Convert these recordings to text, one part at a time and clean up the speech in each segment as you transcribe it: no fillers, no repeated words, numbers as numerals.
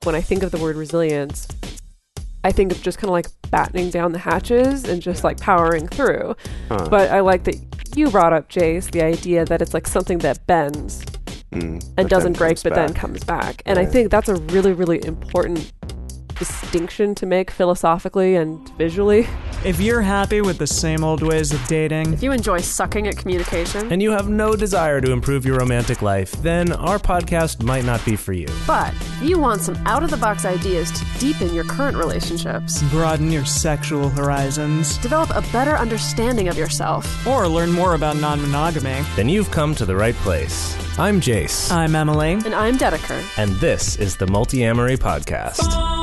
when I think of the word resilience, I think of just kind of like battening down the hatches and just like powering through. But I like that you brought up, Jace, the idea that it's like something that bends and doesn't break, but then comes back. And I think that's a really, really important distinction to make philosophically and visually. If you're happy with the same old ways of dating, if you enjoy sucking at communication, and you have no desire to improve your romantic life, then our podcast might not be for you. But if you want some out-of-the-box ideas to deepen your current relationships, broaden your sexual horizons, develop a better understanding of yourself, or learn more about non-monogamy, then you've come to the right place. I'm Jace. I'm Emily. And I'm Dedeker. And this is the Multi-Amory Podcast.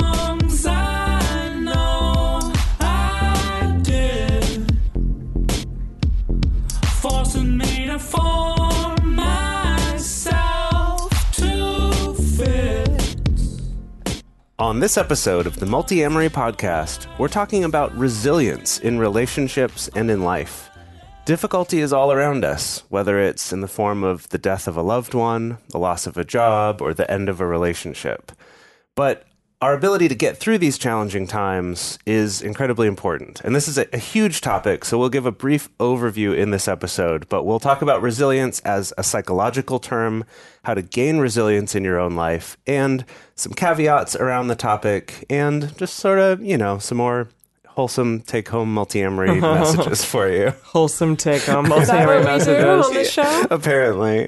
On this episode of the Multi-Amory Podcast, we're talking about resilience in relationships and in life. Difficulty is all around us, whether it's in the form of the death of a loved one, the loss of a job, or the end of a relationship. But our ability to get through these challenging times is incredibly important. And this is a huge topic, so we'll give a brief overview in this episode, but we'll talk about resilience as a psychological term, how to gain resilience in your own life, and some caveats around the topic, and just sort of, some more wholesome take-home multi-amory messages for you. Wholesome take-home multi-amory messages. On this show? Apparently.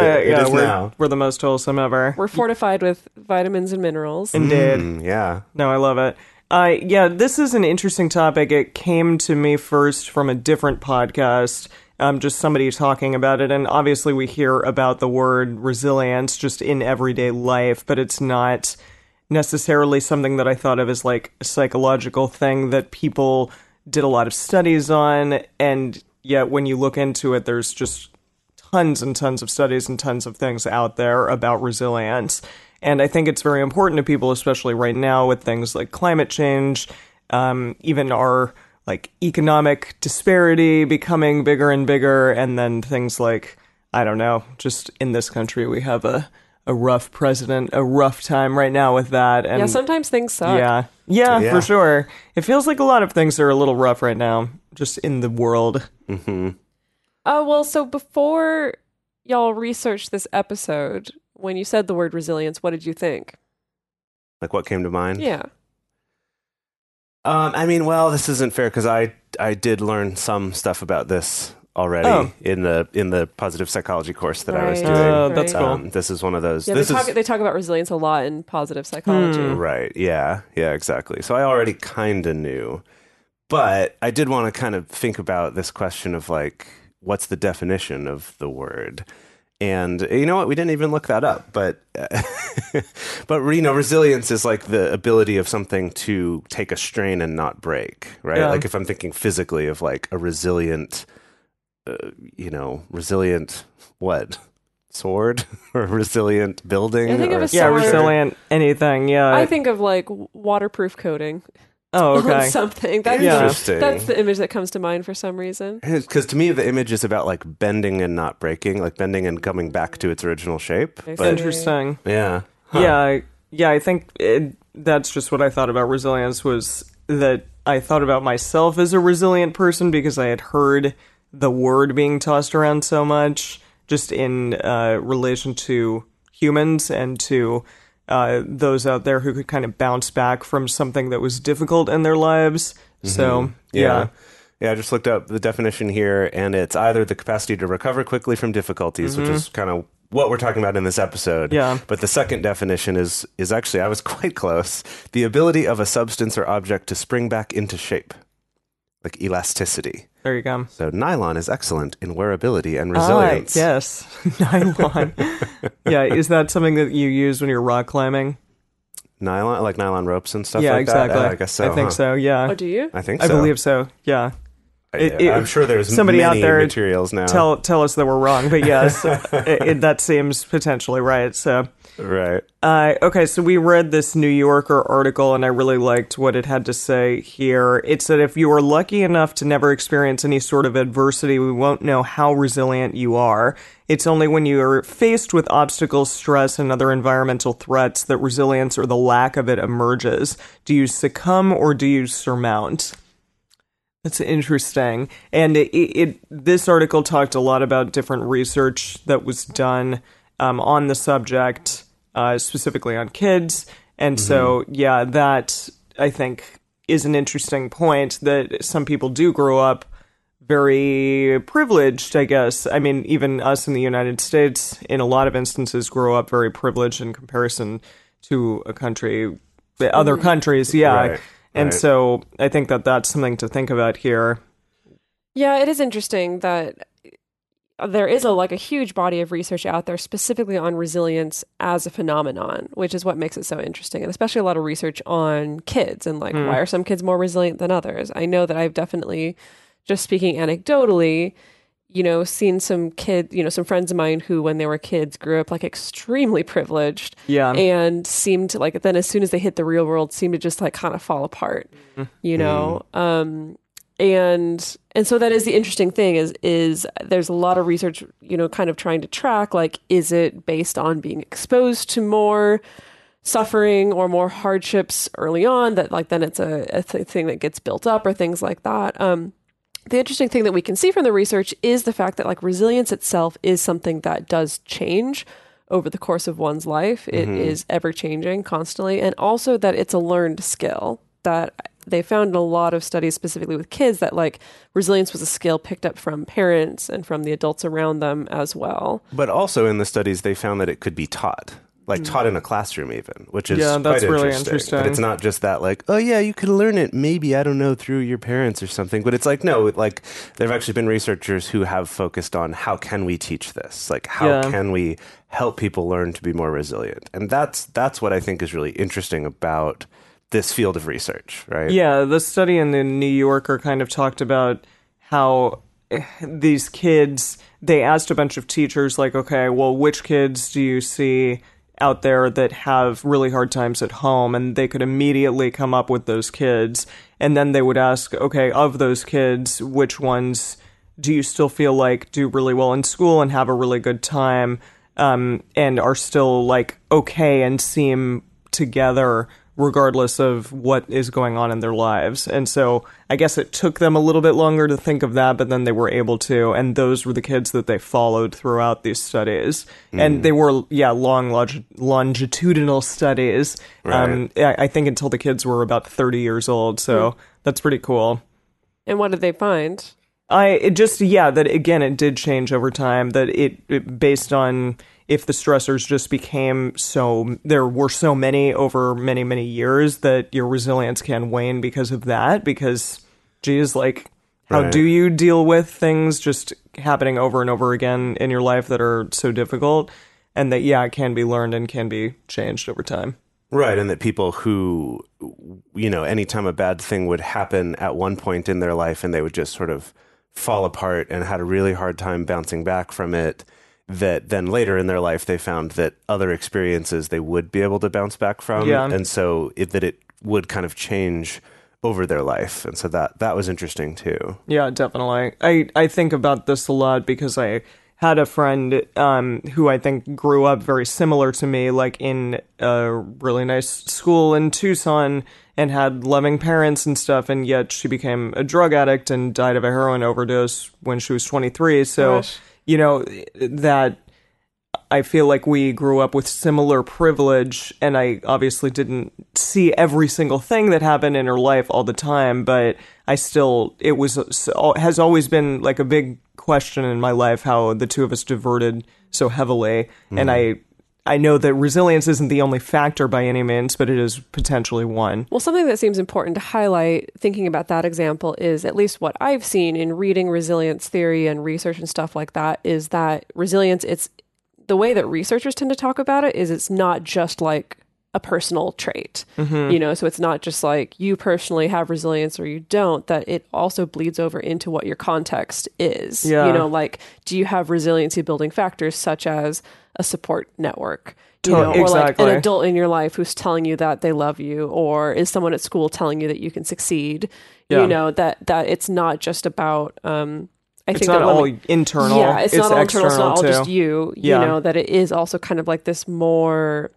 We're the most wholesome ever. We're fortified with vitamins and minerals. Indeed. Yeah. No, I love it. This is an interesting topic. It came to me first from a different podcast, just somebody talking about it. And obviously we hear about the word resilience just in everyday life, but it's not necessarily something that I thought of as like a psychological thing that people did a lot of studies on, and yet when you look into it, there's just tons and tons of studies and tons of things out there about resilience. And I think it's very important to people, especially right now with things like climate change, even our like economic disparity becoming bigger and bigger, and then things like, I don't know, just in this country we have a rough president, a rough time right now with that. And sometimes things suck. Yeah, for sure. It feels like a lot of things are a little rough right now, just in the world. Mm-hmm. So before y'all researched this episode, when you said the word resilience, what did you think? Like what came to mind? Yeah. This isn't fair because I did learn some stuff about this already in the positive psychology course that I was doing. Oh, that's cool. This is one of those. Yeah, they talk about resilience a lot in positive psychology. Right. Yeah, exactly. So I already kind of knew, but I did want to kind of think about this question of like, what's the definition of the word? And you know what? We didn't even look that up, but resilience is like the ability of something to take a strain and not break, right? Yeah. Like if I'm thinking physically of like a resilient what? Sword or resilient building? I think of a sword. Resilient anything. Yeah, I think of like waterproof coating. Oh, okay. On something. That's interesting. That's the image that comes to mind for some reason. Because to me, the image is about like bending and not breaking, like bending and coming back to its original shape. But, interesting. Yeah. Huh. Yeah. I think that's just what I thought about resilience, was that I thought about myself as a resilient person because I had heard the word being tossed around so much, just in relation to humans and to those out there who could kind of bounce back from something that was difficult in their lives. Mm-hmm. So, yeah. Yeah, I just looked up the definition here, and it's either the capacity to recover quickly from difficulties, which is kind of what we're talking about in this episode. Yeah. But the second definition is actually, I was quite close, the ability of a substance or object to spring back into shape, like elasticity. There you go. So nylon is excellent in wearability and resilience. Yes, nylon. Yeah, is that something that you use when you're rock climbing? Nylon, like nylon ropes and stuff yeah, like exactly. that? Yeah, I guess so. I think so, yeah. Oh, do you? I think so. I believe so, yeah. I'm sure there's somebody many out there materials now. Tell us that we're wrong, but yes, that seems potentially right. So right. Okay, so we read this New Yorker article, and I really liked what it had to say here. It said, if you are lucky enough to never experience any sort of adversity, we won't know how resilient you are. It's only when you are faced with obstacles, stress, and other environmental threats that resilience or the lack of it emerges. Do you succumb or do you surmount? That's interesting. And this article talked a lot about different research that was done on the subject, specifically on kids. And so, yeah, that, I think, is an interesting point, that some people do grow up very privileged, I guess. I mean, even us in the United States, in a lot of instances, grow up very privileged in comparison to other countries. Yeah. Right. And so I think that that's something to think about here. Yeah, it is interesting that there is a huge body of research out there specifically on resilience as a phenomenon, which is what makes it so interesting. And especially a lot of research on kids and why are some kids more resilient than others? I know that I've definitely, just speaking anecdotally, seen some kids, some friends of mine who, when they were kids, grew up extremely privileged. Yeah. And seemed to then as soon as they hit the real world, seemed to just kind of fall apart, And so that is the interesting thing is there's a lot of research, kind of trying to track, is it based on being exposed to more suffering or more hardships early on that then it's a thing that gets built up or things like that. The interesting thing that we can see from the research is the fact that resilience itself is something that does change over the course of one's life. It is ever changing constantly. And also that it's a learned skill that they found in a lot of studies, specifically with kids, that resilience was a skill picked up from parents and from the adults around them as well. But also in the studies, they found that it could be taught. Taught in a classroom even, which is that's quite really interesting. But it's not just that oh yeah, you can learn it maybe, I don't know, through your parents or something. But it's no, there have actually been researchers who have focused on how can we teach this? How can we help people learn to be more resilient? And that's what I think is really interesting about this field of research, right? Yeah, the study in the New Yorker kind of talked about how these kids, they asked a bunch of teachers, okay, well, which kids do you see out there that have really hard times at home? And they could immediately come up with those kids. And then they would ask, okay, of those kids, which ones do you still feel do really well in school and have a really good time, and are still okay and seem together regardless of what is going on in their lives? And so I guess it took them a little bit longer to think of that, but then they were able to, and those were the kids that they followed throughout these studies. And they were, long longitudinal studies. Right. I think until the kids were about 30 years old, so that's pretty cool. And what did they find? That again, it did change over time, that it based on if the stressors just became there were so many over many, many years, that your resilience can wane because of that. Because, geez, how do you deal with things just happening over and over again in your life that are so difficult? And that, it can be learned and can be changed over time. Right, and that people who, anytime a bad thing would happen at one point in their life and they would just sort of fall apart and had a really hard time bouncing back from it, that then later in their life they found that other experiences they would be able to bounce back from. Yeah. And so it would kind of change over their life. And so that was interesting too. Yeah, definitely. I think about this a lot because I had a friend who I think grew up very similar to me, in a really nice school in Tucson, and had loving parents and stuff, and yet she became a drug addict and died of a heroin overdose when she was 23. So, that I feel like we grew up with similar privilege, and I obviously didn't see every single thing that happened in her life all the time, but has always been a big question in my life how the two of us diverted so heavily. And I know that resilience isn't the only factor by any means, but it is potentially one. Well, something that seems important to highlight, thinking about that example, is at least what I've seen in reading resilience theory and research and stuff like that, is that resilience, it's the way that researchers tend to talk about it is it's not just a personal trait, you know, so it's not just like you personally have resilience or you don't, that it also bleeds over into what your context is. You know, like, do you have resiliency building factors such as a support network, you know, or like an adult in your life who's telling you that they love you, or is someone at school telling you that you can succeed, you know, that it's not just about, it's not all internal. Yeah, it's not all internal. It's not all too. just you know, that it is also kind of like this more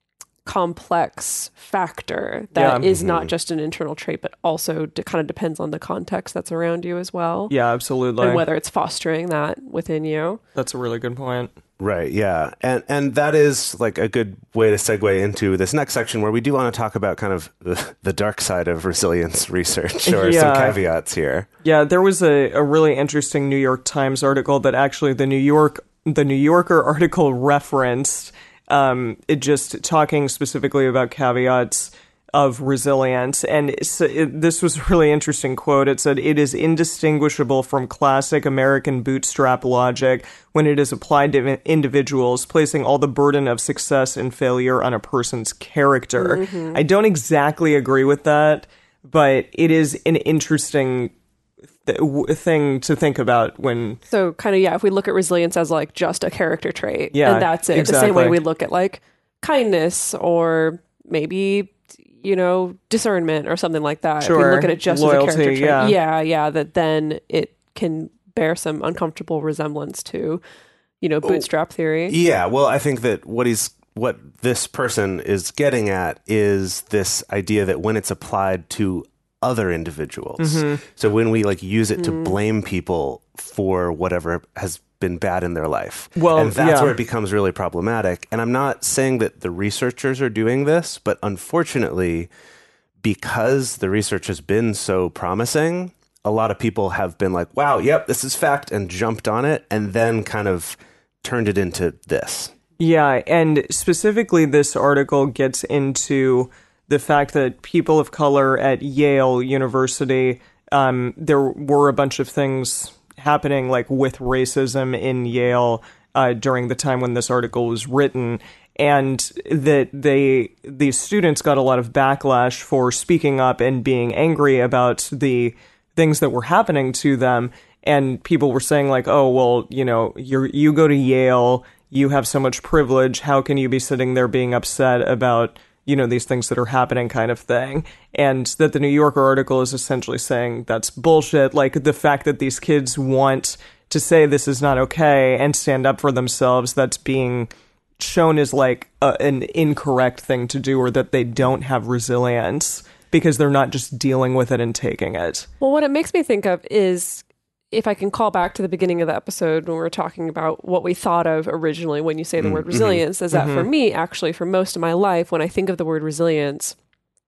complex factor that is not just an internal trait, but also kind of depends on the context that's around you as well. Yeah, absolutely. And whether it's fostering that within you. That's a really good point. Right, yeah. And that is like a good way to segue into this next section where we do want to talk about kind of the dark side of resilience research or some caveats here. Yeah, there was a really interesting New York Times article that actually the New Yorker article referenced, it just talking specifically about caveats of resilience. And this was a really interesting quote. It said, "It is indistinguishable from classic American bootstrap logic when it is applied to individuals, placing all the burden of success and failure on a person's character." I don't exactly agree with that, but it is an interesting thing to think about when... So kind of, if we look at resilience as like just a character trait, and that's it. Exactly. The same way we look at like kindness or maybe, you know, discernment or something like that. Sure. If we look at it just Loyalty, as a character trait. Yeah, that then it can bear some uncomfortable resemblance to, you know, bootstrap theory. Yeah, well, I think that what this person is getting at is this idea that when it's applied to other individuals, so when we like use it to blame people for whatever has been bad in their life, and that's where it becomes really problematic. And I'm not saying that the researchers are doing this, but unfortunately, because the research has been so promising, a lot of people have been like, wow, yep, this is fact, and jumped on it, and then kind of turned it into this. Yeah, and specifically this article gets into the fact that people of color at Yale University, there were a bunch of things happening like with racism in Yale during the time when this article was written, and that these students got a lot of backlash for speaking up and being angry about the things that were happening to them. And people were saying like, oh, well, you know, you go to Yale, you have so much privilege, how can you be sitting there being upset about, you know, these things that are happening kind of thing. And that the New Yorker article is essentially saying that's bullshit. Like the fact that these kids want to say this is not okay and stand up for themselves, that's being shown as like an incorrect thing to do, or that they don't have resilience because they're not just dealing with it and taking it. Well, what it makes me think of is, if I can call back to the beginning of the episode when we were talking about what we thought of originally when you say the word resilience, is that for me, actually, for most of my life, when I think of the word resilience,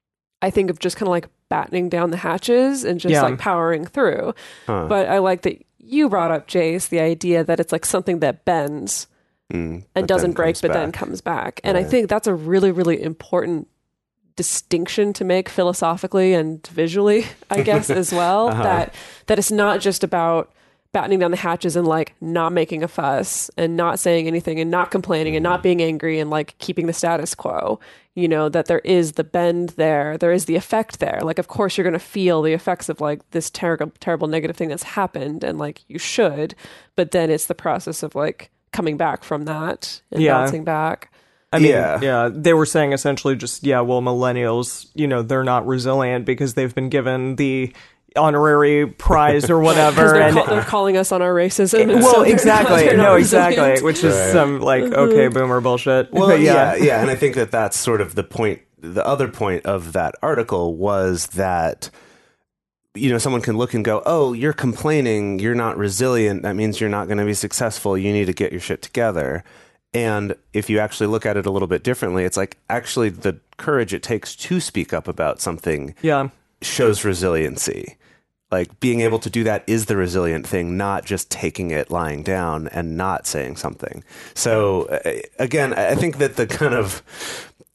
I think of just kind of like battening down the hatches and just like powering through. But I like that you brought up, Jace, the idea that it's like something that bends and doesn't break, but then comes back. And I think that's a really, really important distinction to make philosophically and visually, I guess, as well. That it's not just about battening down the hatches and like not making a fuss and not saying anything and not complaining and not being angry and like keeping the status quo. You know, that there is the bend there is the effect there. Like, of course you're going to feel the effects of like this terrible negative thing that's happened, and like you should, but then it's the process of like coming back from that and bouncing back. I mean, they were saying essentially just, well, millennials, you know, they're not resilient because they've been given the honorary prize or whatever. They're calling us on our racism. Well, so exactly. No, exactly. Which is some like, okay, boomer bullshit. Well, yeah. And I think that that's sort of the point. The other point of that article was that, you know, someone can look and go, oh, you're complaining, you're not resilient. That means you're not going to be successful. You need to get your shit together. And if you actually look at it a little bit differently, it's like actually the courage it takes to speak up about something shows resiliency. Like being able to do that is the resilient thing, not just taking it lying down and not saying something. So again, I think that the kind of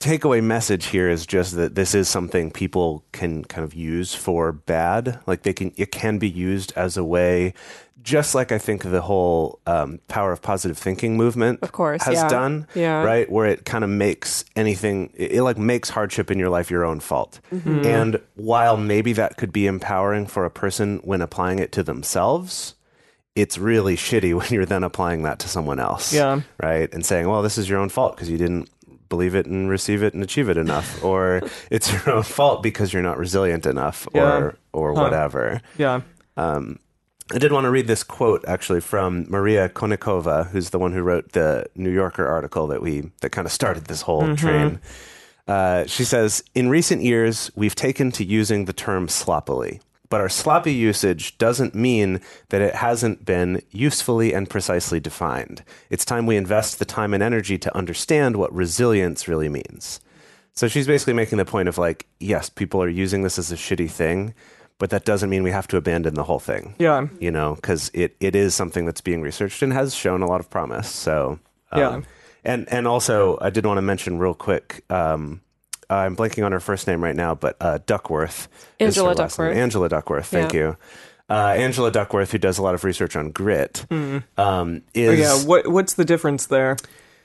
takeaway message here is just that this is something people can kind of use for bad. Like it can be used as a way, just like I think the whole power of positive thinking movement of course, has done, yeah. right? Where it kind of makes it like makes hardship in your life your own fault. Mm-hmm. And while maybe that could be empowering for a person when applying it to themselves, it's really shitty when you're then applying that to someone else. Yeah. Right? And saying, well, this is your own fault because you didn't believe it and receive it and achieve it enough, or it's your own fault because you're not resilient enough, or whatever. Yeah. I did want to read this quote actually from Maria Konnikova, who's the one who wrote the New Yorker article that kind of started this whole train. She says, "In recent years, we've taken to using the term sloppily. But our sloppy usage doesn't mean that it hasn't been usefully and precisely defined. It's time we invest the time and energy to understand what resilience really means." So she's basically making the point of like, yes, people are using this as a shitty thing, but that doesn't mean we have to abandon the whole thing. Yeah. You know, because it is something that's being researched and has shown a lot of promise. So, And also, I did want to mention real quick, I'm blanking on her first name right now, but Duckworth. Angela Duckworth. Angela Duckworth, thank you. Angela Duckworth, who does a lot of research on grit, is... What's the difference there?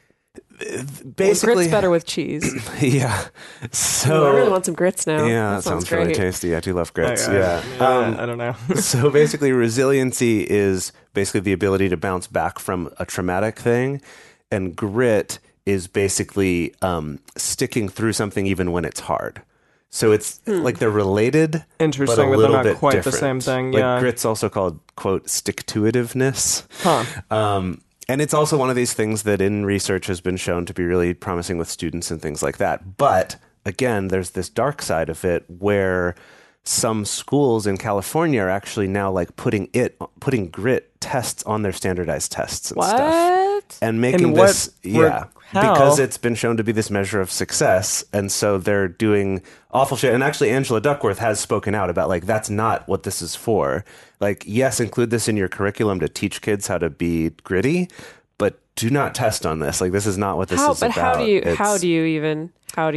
Basically... Grit's better with cheese. Yeah. So... I really want some grits now. Yeah, that sounds really tasty. I do love grits. I don't know. So basically, resiliency is basically the ability to bounce back from a traumatic thing, and grit is basically sticking through something even when it's hard. So it's like they're related, interesting, but they're not bit quite different. the same thing. Like Yeah, grit's also called quote stick-to-itiveness. Huh. And it's also one of these things that in research has been shown to be really promising with students and things like that. But again, there's this dark side of it where some schools in California are actually now like putting grit tests on their standardized tests and stuff. And making this, because it's been shown to be this measure of success. And so they're doing awful shit. And actually, Angela Duckworth has spoken out about like, that's not what this is for. Like, yes, include this in your curriculum to teach kids how to be gritty, but do not test on this. Like, this is not what this is about. How do you even?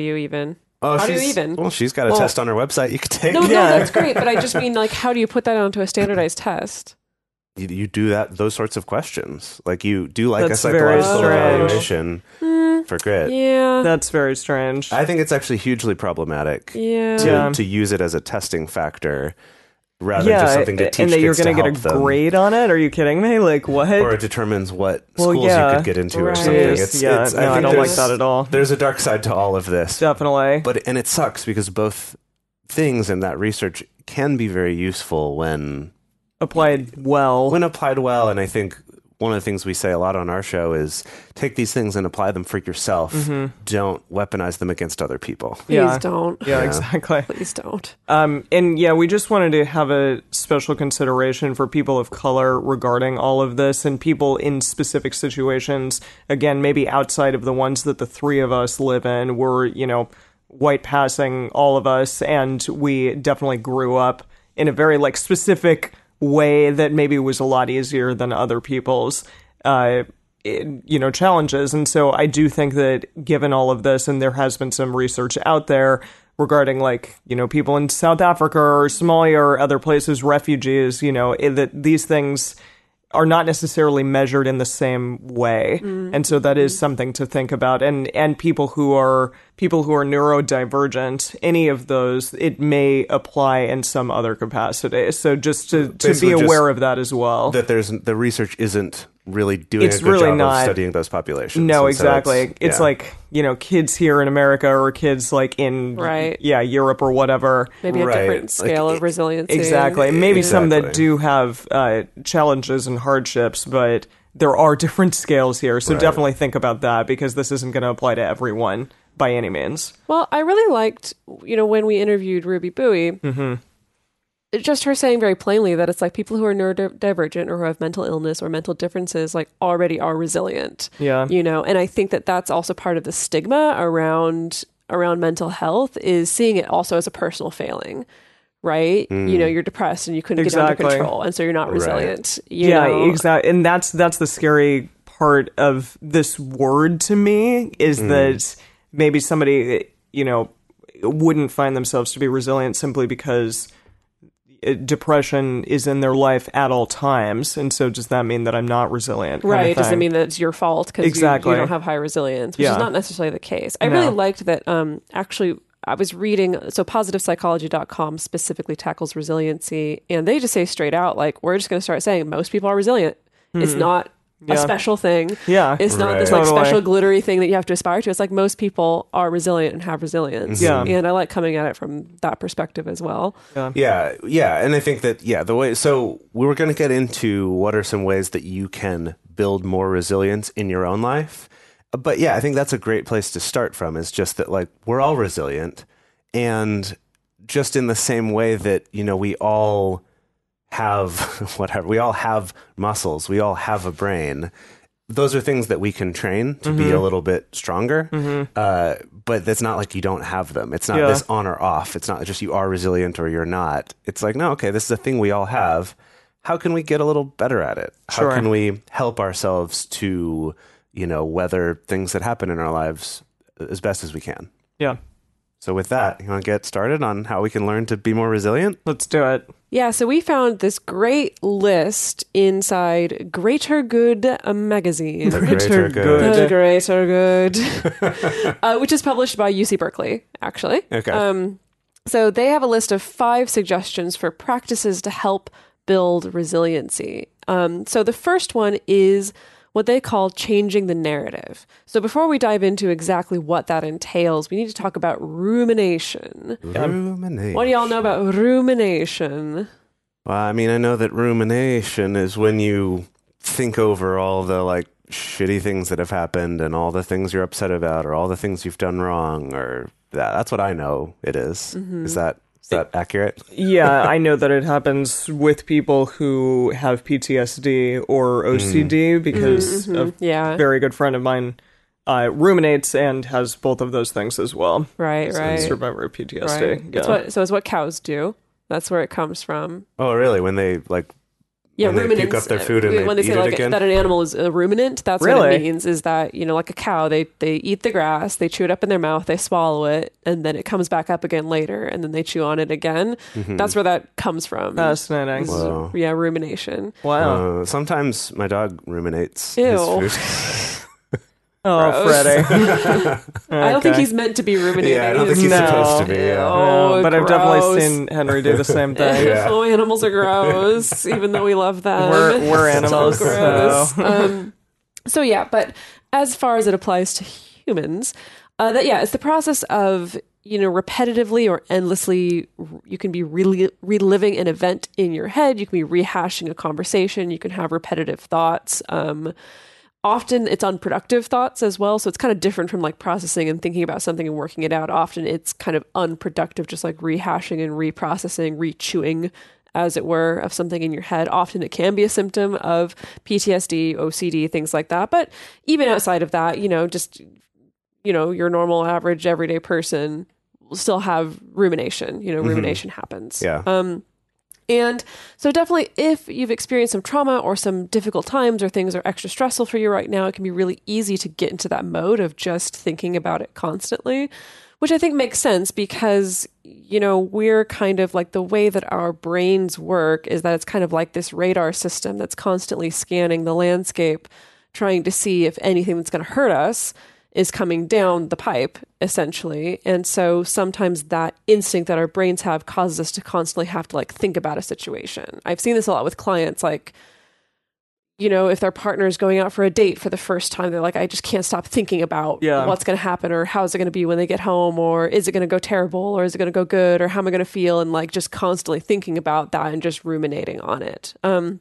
Oh, well, she's got a test on her website you could take. No, that's great. But I just mean, like, how do you put that onto a standardized test? You do those sorts of questions. Like you do like That's a psychological evaluation for grit. Yeah. That's very strange. I think it's actually hugely problematic to use it as a testing factor rather than just something to teach and that you're kids going to get a grade on it? Are you kidding me? Like what? Or it determines what schools you could get into or something. I don't like that at all. There's a dark side to all of this. Definitely. And it sucks because both things in that research can be very useful when applied well. And I think one of the things we say a lot on our show is take these things and apply them for yourself. Mm-hmm. Don't weaponize them against other people. Please don't. Yeah, exactly. Please don't. And we just wanted to have a special consideration for people of color regarding all of this and people in specific situations. Again, maybe outside of the ones that the three of us live in. We're, white passing, all of us, and we definitely grew up in a very specific way that maybe was a lot easier than other people's, challenges. And so I do think that given all of this, and there has been some research out there regarding people in South Africa or Somalia or other places, refugees, that these things are not necessarily measured in the same way. Mm-hmm. And so that is something to think about. And people who are neurodivergent, any of those, it may apply in some other capacity. So just to be aware of that as well. That the research isn't really doing a good job of studying those populations. No, exactly. It's kids here in America or kids in Europe or whatever. Maybe a different scale of resiliency. Exactly. Maybe some that do have challenges and hardships, but there are different scales here. So definitely think about that because this isn't going to apply to everyone by any means. Well, I really liked, when we interviewed Ruby Bowie, just her saying very plainly that it's people who are neurodivergent or who have mental illness or mental differences already are resilient. Yeah. And I think that that's also part of the stigma around mental health is seeing it also as a personal failing. Right? You're depressed and you couldn't get under control. And so you're not resilient. Exactly. And that's the scary part of this word to me is that maybe somebody, wouldn't find themselves to be resilient simply because depression is in their life at all times, and so does that mean that I'm not resilient? Right. Does it mean that it's your fault because exactly. you don't have high resilience, which is not necessarily the case. I really liked that actually I was reading, so positivepsychology.com specifically tackles resiliency, and they just say straight out, like, we're just going to start saying most people are resilient. It's not a special thing. Yeah. It's not this like special glittery thing that you have to aspire to. It's like most people are resilient and have resilience. Yeah. And I like coming at it from that perspective as well. Yeah. And I think that, the way, so we were going to get into what are some ways that you can build more resilience in your own life. But I think that's a great place to start from, is just that, like, we're all resilient, and just in the same way that, we all have whatever, we all have muscles, we all have a brain. Those are things that we can train to be a little bit stronger. But it's not like you don't have them. It's not this on or off. It's not just you are resilient or you're not. It's like, no, okay, this is a thing we all have. How can we get a little better at it? How can we help ourselves to, weather things that happen in our lives as best as we can? Yeah. So with that, you want to get started on how we can learn to be more resilient? Let's do it. Yeah, so we found this great list inside Greater Good magazine. The Greater Good. The Greater Good. Which is published by UC Berkeley, actually. Okay. So they have a list of 5 suggestions for practices to help build resiliency. So the first one is what they call changing the narrative. So before we dive into exactly what that entails, we need to talk about rumination. Rumination. What do y'all know about rumination? Well, I mean, I know that rumination is when you think over all the, like, shitty things that have happened and all the things you're upset about or all the things you've done wrong, or that's what I know it is. Is that accurate? Yeah, I know that it happens with people who have PTSD or OCD because a very good friend of mine ruminates and has both of those things as well. Right. Survivor of PTSD. Right. It's what cows do. That's where it comes from. Oh, really? When they, like, when they puke up their food and when they they say eat it like again? that an animal is a ruminant, that's what it means, is that, like a cow, they eat the grass, they chew it up in their mouth, they swallow it, and then it comes back up again later, and then they chew on it again. That's where that comes from. Fascinating. Wow. Yeah, rumination. Wow. Sometimes my dog ruminates Ew. his food. Oh, Freddie. I don't think he's meant to be ruminating. Yeah, I don't think he's supposed to be. Yeah. Oh, but gross. I've definitely seen Henry do the same thing. Oh, animals are gross, even though we love them. We're animals. Gross. So but as far as it applies to humans, it's the process of, repetitively or endlessly, you can be reliving an event in your head. You can be rehashing a conversation. You can have repetitive thoughts. Often it's unproductive thoughts as well. So it's kind of different from like processing and thinking about something and working it out. Often it's kind of unproductive, just like rehashing and reprocessing, rechewing, as it were, of something in your head. Often it can be a symptom of PTSD, OCD, things like that. But even outside of that, your normal, average, everyday person will still have rumination. Rumination happens. Yeah. And so definitely if you've experienced some trauma or some difficult times or things are extra stressful for you right now, it can be really easy to get into that mode of just thinking about it constantly, which I think makes sense because, we're kind of like, the way that our brains work is that it's kind of like this radar system that's constantly scanning the landscape, trying to see if anything that's going to hurt us is coming down the pipe, essentially. And so sometimes that instinct that our brains have causes us to constantly have to like think about a situation. I've seen this a lot with clients, like, if their partner is going out for a date for the first time, they're like, I just can't stop thinking about what's going to happen, or how's it going to be when they get home, or is it going to go terrible, or is it going to go good, or how am I going to feel? And like just constantly thinking about that and just ruminating on it.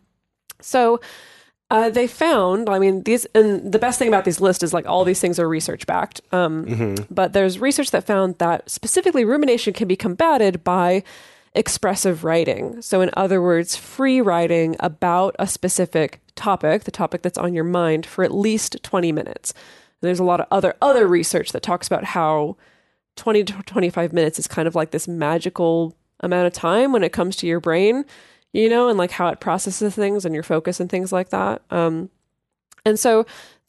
They found, these, and the best thing about these lists is like all these things are research backed. But there's research that found that specifically rumination can be combated by expressive writing. So in other words, free writing about a specific topic, the topic that's on your mind, for at least 20 minutes. And there's a lot of other research that talks about how 20 to 25 minutes is kind of like this magical amount of time when it comes to your brain, and like how it processes things and your focus and things like that. And so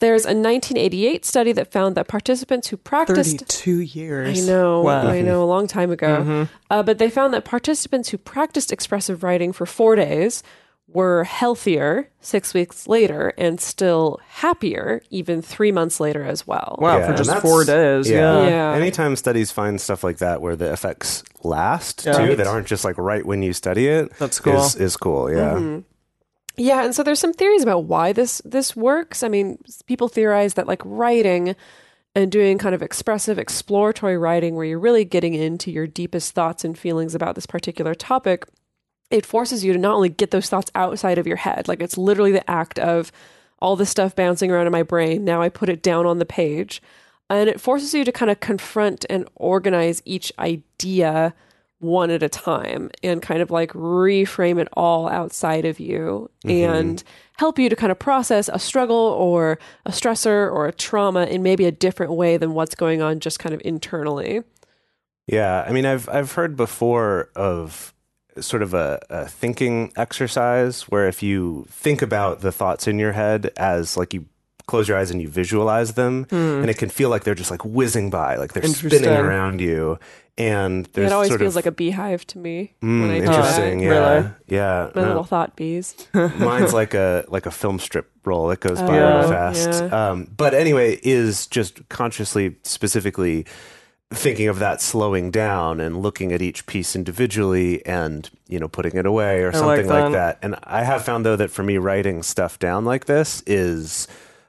There's a 1988 study that found that participants who practiced 32 years. I know, Wow. I know, a long time ago. But they found that participants who practiced expressive writing for 4 days were healthier 6 weeks later and still happier even 3 months later as well. Wow, Yeah, for and just that's- 4 days. Yeah. Yeah. Anytime studies find stuff like that where the effects last Yeah. too, that aren't just like right when you study it, That's cool. Is cool. Yeah. Yeah, and so there's some theories about why this works. I mean, people theorize that like writing and doing kind of expressive, exploratory writing where you're really getting into your deepest thoughts and feelings about this particular topic, it forces you to not only get those thoughts outside of your head, like it's literally the act of all this stuff bouncing around in my brain. Now I put it down on the page. And it forces you to kind of confront and organize each idea one at a time and kind of like reframe it all outside of you and help you to kind of process a struggle or a stressor or a trauma in maybe a different way than what's going on just kind of internally. Yeah, I mean, I've heard before of sort of a thinking exercise where if you think about the thoughts in your head as like you close your eyes and you visualize them, and it can feel like they're just like whizzing by, like they're spinning around you. And there's It always sort feels of, like a beehive to me when I do interesting. that. Yeah, Really? yeah. My no. little thought bees. Mine's like a film strip roll. It goes by real fast. yeah. But anyway, is just consciously, specifically thinking of that slowing down and looking at each piece individually and, you know, putting it away or something like that. And I have found, though, that for me, writing stuff down like this is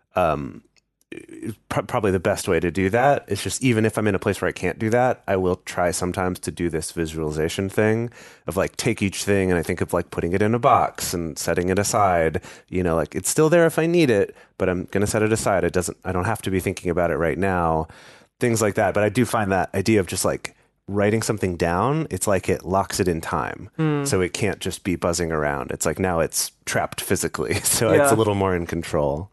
probably the best way to do that. It's just, even if I'm in a place where I can't do that, I will try sometimes to do this visualization thing of like take each thing and I think of like putting it in a box and setting it aside, you know, like it's still there if I need it, but I'm going to set it aside. I don't have to be thinking about it right now, things like that. But I do find that idea of just like writing something down, it's like it locks it in time. So it can't just be buzzing around. It's like now it's trapped physically. So it's a little more in control.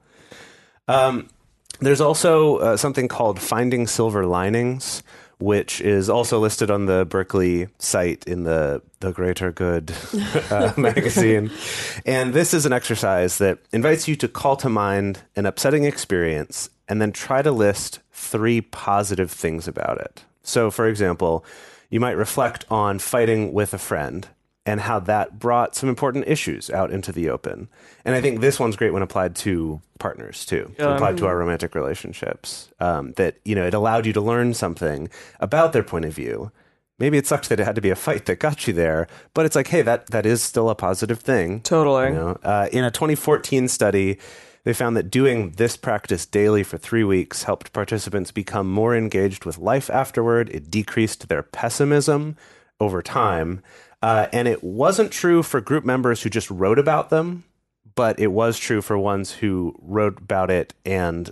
There's also something called Finding Silver Linings, which is also listed on the Berkeley site in the Greater Good magazine. And this is an exercise that invites you to call to mind an upsetting experience and then try to list 3 positive things about it. So, for example, you might reflect on fighting with a friend and how that brought some important issues out into the open. And I think this one's great when applied to partners, too, applied to our romantic relationships, that, you know, it allowed you to learn something about their point of view. Maybe it sucked that it had to be a fight that got you there, but it's like, hey, that is still a positive thing. Totally. You know? In a 2014 study, they found that doing this practice daily for 3 weeks helped participants become more engaged with life afterward. It decreased their pessimism over time. And it wasn't true for group members who just wrote about them, but it was true for ones who wrote about it and,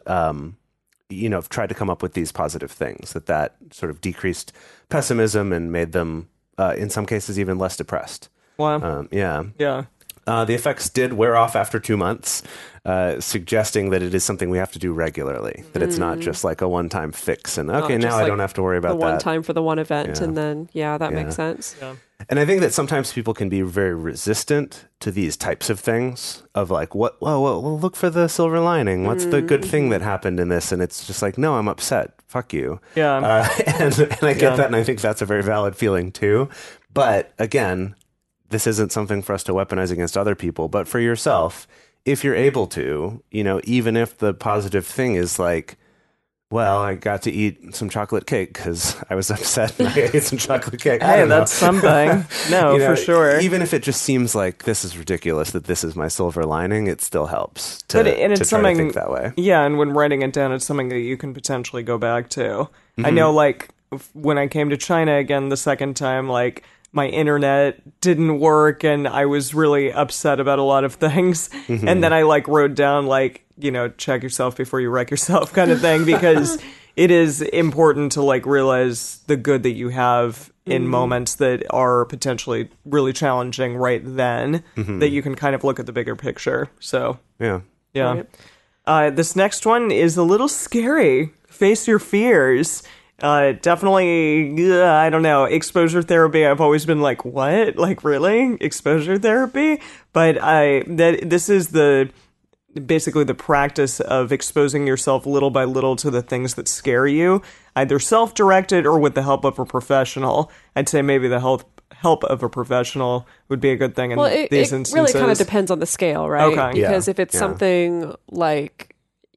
you know, tried to come up with these positive things, that sort of decreased pessimism and made them, in some cases, even less depressed. Wow. Yeah. The effects did wear off after 2 months, suggesting that it is something we have to do regularly, that it's not just like a one-time fix and, okay, now I don't have to worry about the that. one time for the one event, and then, that makes sense. Yeah. And I think that sometimes people can be very resistant to these types of things of like, well, look for the silver lining. What's the good thing that happened in this? And it's just like, no, I'm upset. Fuck you. Yeah. And I get that. And I think that's a very valid feeling too. But again, this isn't something for us to weaponize against other people, but for yourself, if you're able to, you know, even if the positive thing is like, well, I got to eat some chocolate cake because I was upset and I ate some chocolate cake. Hey, that's something. No, You know, for sure. Even if it just seems like this is ridiculous, that this is my silver lining, it still helps to, And it's to try something, to think that way. Yeah, and when writing it down, it's something that you can potentially go back to. I know, like, when I came to China again the second time, like, my internet didn't work and I was really upset about a lot of things. And then I, like, wrote down, like, you know, check yourself before you wreck yourself kind of thing, because it is important to, like, realize the good that you have in moments that are potentially really challenging right then, that you can kind of look at the bigger picture. So, Yeah. this next one is a little scary. Face your fears. Definitely, I don't know, exposure therapy. I've always been like, what? Like, really? Exposure therapy? But this is the basically the practice of exposing yourself little by little to the things that scare you, either self-directed or with the help of a professional. I'd say maybe the help of a professional would be a good thing in these instances. Well, it really kind of depends on the scale, right? Okay. Because if it's something like,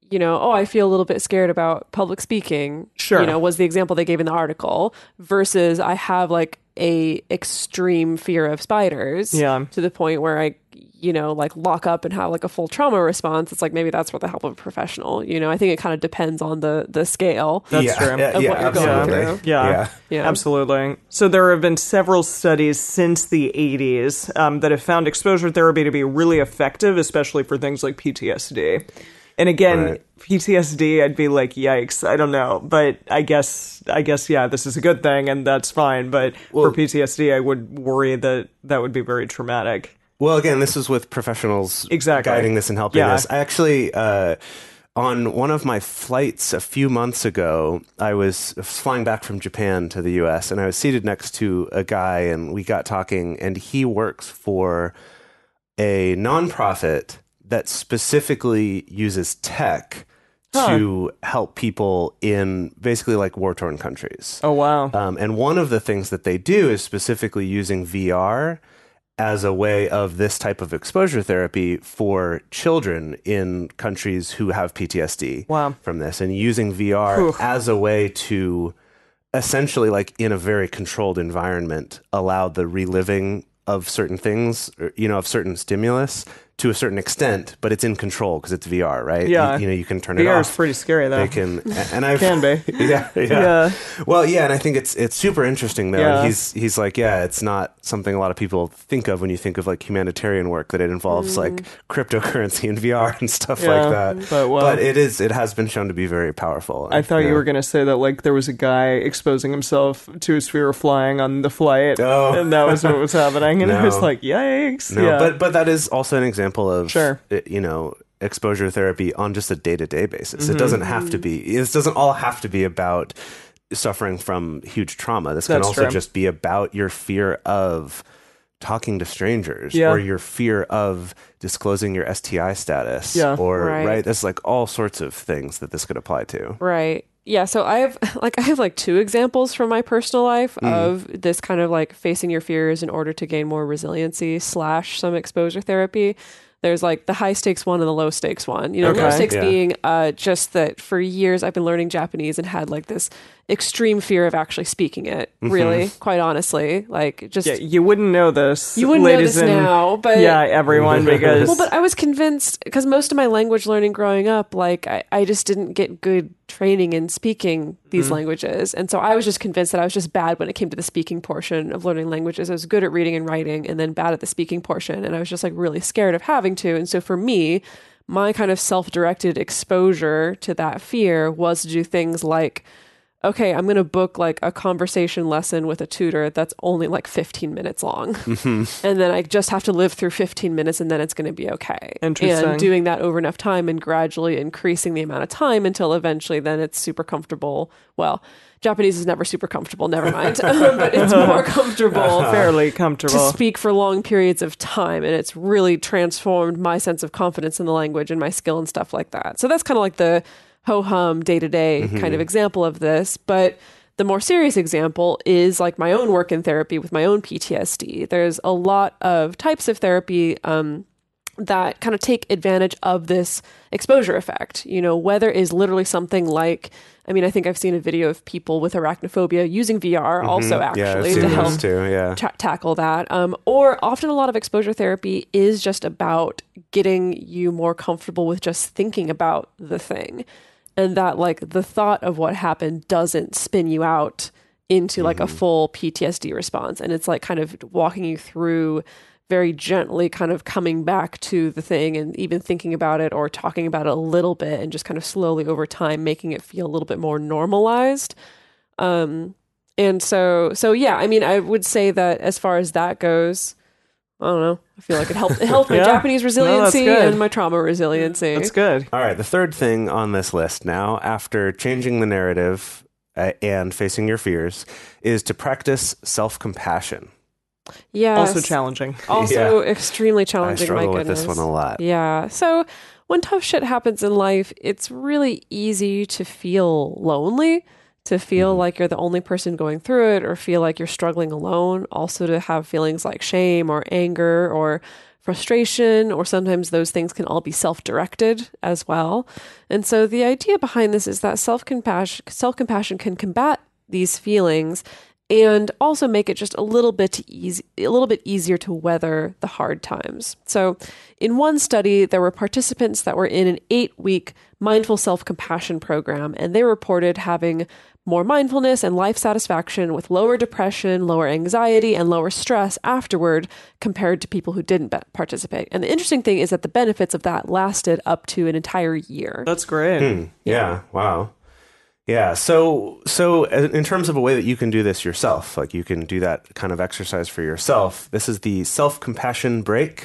I feel a little bit scared about public speaking, sure, was the example they gave in the article, versus I have like a extreme fear of spiders to the point where I like lock up and have like a full trauma response. It's like maybe that's with the help of a professional. I think it kind of depends on the scale. That's true. Of what you're going through. Yeah, absolutely. So there have been several studies since the 80s that have found exposure therapy to be really effective, especially for things like PTSD. And again, PTSD, I'd be like, yikes, I don't know. But I guess, yeah, this is a good thing and that's fine. But for PTSD, I would worry that would be very traumatic. Well, again, this is with professionals guiding this and helping this. I actually, on one of my flights a few months ago, I was flying back from Japan to the U.S., and I was seated next to a guy, and we got talking, and he works for a nonprofit that specifically uses tech to help people in basically like war-torn countries. Oh, wow. And one of the things that they do is specifically using VR as a way of this type of exposure therapy for children in countries who have PTSD from this, and using VR as a way to essentially, like in a very controlled environment, allow the reliving of certain things, of certain stimulus to a certain extent, but it's in control because it's VR, right? Yeah. You can turn it off. VR is pretty scary, though. They can, and I can be. Yeah. Well, yeah, and I think it's super interesting, though. Yeah. And he's like, it's not something a lot of people think of when you think of like humanitarian work, that it involves like cryptocurrency and VR and stuff like that. But it has been shown to be very powerful. I thought you were going to say that like there was a guy exposing himself to a sphere of flying on the flight, and that was what was happening, and I was like, yikes. No, but that is also an example of exposure therapy on just a day-to-day basis. It doesn't have to be. This doesn't all have to be about suffering from huge trauma. This can also just be about your fear of talking to strangers, or your fear of disclosing your STI status, or there's like all sorts of things that this could apply to. Right. Yeah, so I have like two examples from my personal life of this kind of like facing your fears in order to gain more resiliency / some exposure therapy. There's like the high stakes one and the low stakes one. Low stakes being just that for years I've been learning Japanese and had like this extreme fear of actually speaking it, really, quite honestly. Like just you wouldn't know this. You wouldn't know this now, but everyone, because but I was convinced, because most of my language learning growing up, like I just didn't get good training in speaking these languages. And so I was just convinced that I was just bad when it came to the speaking portion of learning languages. I was good at reading and writing and then bad at the speaking portion. And I was just like really scared of having to. And so for me, my kind of self-directed exposure to that fear was to do things like, okay, I'm going to book like a conversation lesson with a tutor that's only like 15 minutes long. And then I just have to live through 15 minutes and then it's going to be okay. Interesting. And doing that over enough time and gradually increasing the amount of time until eventually then it's super comfortable. Well, Japanese is never super comfortable, never mind. But it's more comfortable. Fairly comfortable. To speak for long periods of time. And it's really transformed my sense of confidence in the language and my skill and stuff like that. So that's kind of like the ho-hum day-to-day kind of example of this. But the more serious example is like my own work in therapy with my own PTSD. There's a lot of types of therapy that kind of take advantage of this exposure effect. Weather is literally something like, I think I've seen a video of people with arachnophobia using VR also actually to help tackle that. Or often a lot of exposure therapy is just about getting you more comfortable with just thinking about the thing. And that like the thought of what happened doesn't spin you out into like a full PTSD response. And it's like kind of walking you through very gently kind of coming back to the thing and even thinking about it or talking about it a little bit and just kind of slowly over time making it feel a little bit more normalized. And so yeah, I would say that as far as that goes, I don't know. I feel like it helped my Japanese resiliency and my trauma resiliency. That's good. All right, the third thing on this list now, after changing the narrative and facing your fears, is to practice self-compassion. Yes. Also challenging. Also extremely challenging. I struggle with this one a lot. Yeah. So when tough shit happens in life, it's really easy to feel lonely, to feel like you're the only person going through it, or feel like you're struggling alone. Also to have feelings like shame or anger or frustration, or sometimes those things can all be self-directed as well. And so the idea behind this is that self-compassion can combat these feelings and also make it just a little bit easier to weather the hard times. So in one study, there were participants that were in an 8-week mindful self-compassion program, and they reported having more mindfulness and life satisfaction with lower depression, lower anxiety, and lower stress afterward compared to people who didn't participate. And the interesting thing is that the benefits of that lasted up to an entire year. That's great. Yeah. Wow. Yeah. So in terms of a way that you can do this yourself, like you can do that kind of exercise for yourself, this is the self-compassion break,